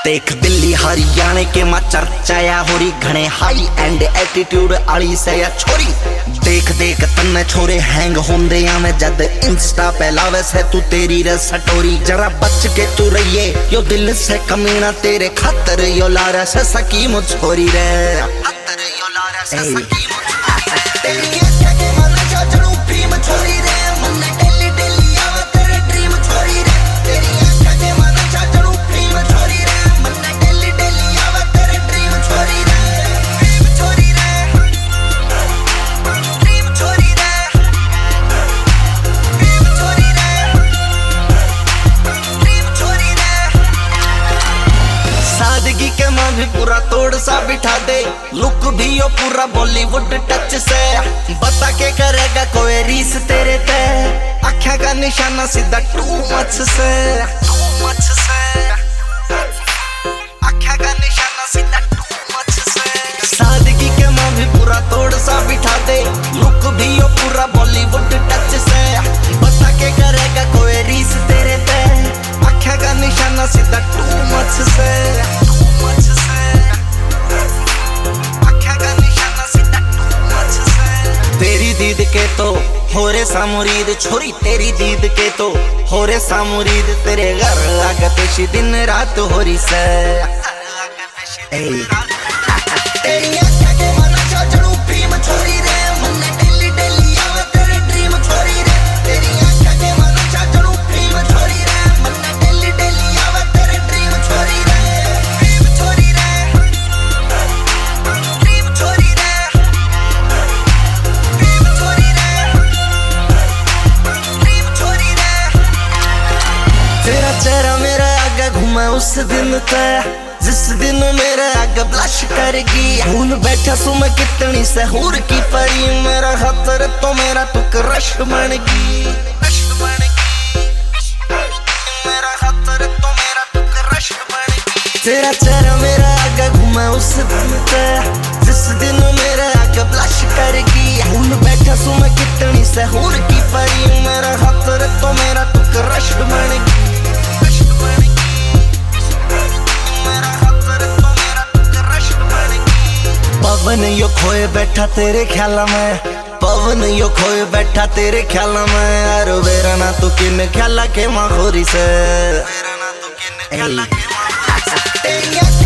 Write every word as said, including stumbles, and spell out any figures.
देख दिल्ली हरियाणे के मां चर्चाया होरी घणे हाई एंड एटीट्यूड आली से या छोरी। देख देख तन्ने छोरे हैंग होंदे या मैं जद इंस्टा पे लावे से तू तेरी रे सटोरी। जरा बच के तू रहिए यो दिल से कमीना तेरे खातर यो लारा से सकीम छोरी रे खातर यो लारा से सकीम तेरी क्या के मन जाजरू प्रेम छोरी रे मन डेली डेली आवे तेरे ड्रीम छोरी रे तेरी क्या के मन जाजरू प्रेम छोरी रे मन डेली डेली आवे तेरे ड्रीम छोरी रे ड्रीम छोरी रे ड्रीम छोरी रे ड्रीम छोरी रे ड्रीम छोरी रे। सादगी के मां भी पूरा तोड़ सा बिठा दे लुक भी यो पूरा बॉलीवुड टच से। बता के करेगा कोई रीस तेरे पे आँखा का निशाना सीधा टू मच से टू मच से आँखा का निशाना सीधा टू मच से। सादगी के मां भी पूरा तोड़ सा बिठा दे लुक भी यो पूरा बॉलीवुड टच से। बता के करेगा कोई रीस तेरे पे आँखा का निशाना सीधा टू मच से टू मच से तेरी दीद के तो हो रे सामुरीद छोरी तेरी दीद के तो हो रे सामुरीद तेरे घर आगे पेशी दिन रात हो रही से। तेरी आँखों के मना जाजरू प्रेम छोरी रे मन डेली डेली आवे तेरे ड्रीम छोरी रे तेरी आँखों के मना जाजरू प्रेम छोरी रे मन डेली डेली आवे तेरे ड्रीम छोरी रे ड्रीम छोरी रे ड्रीम छोरी रे ड्रीम छोरी रे ड्रीम छोरी रे। तेरा चेहरा मेरे आगे घूमे उस दिन ते जिस दिन मेरे आगे ब्लश करेगी भूल बैठा सू मैं कितनी सहूर की परी मेरा खतर तो मेरा तू क्रश बनेगी क्रश बनेगी मेरा खतर तो मेरा तू क्रश बनेगी। तेरा चेहरा मेरा आगे घूमे उस दिन पे जिस दिन मेरे आगे ब्लश करेगी भूल बैठा सू मैं कितनी सहूर की परी मेरा खतर तो मेरा तू क्रश बनेगी क्रश बनेगी पवन यो खोए बैठा तेरे ख्याल में पवन यो खोए बैठा तेरे ख्याल में यार वेरा ना तू किन ख्याल के माखोरी से वेरा ना तू किन ख्याल के माखोरी से।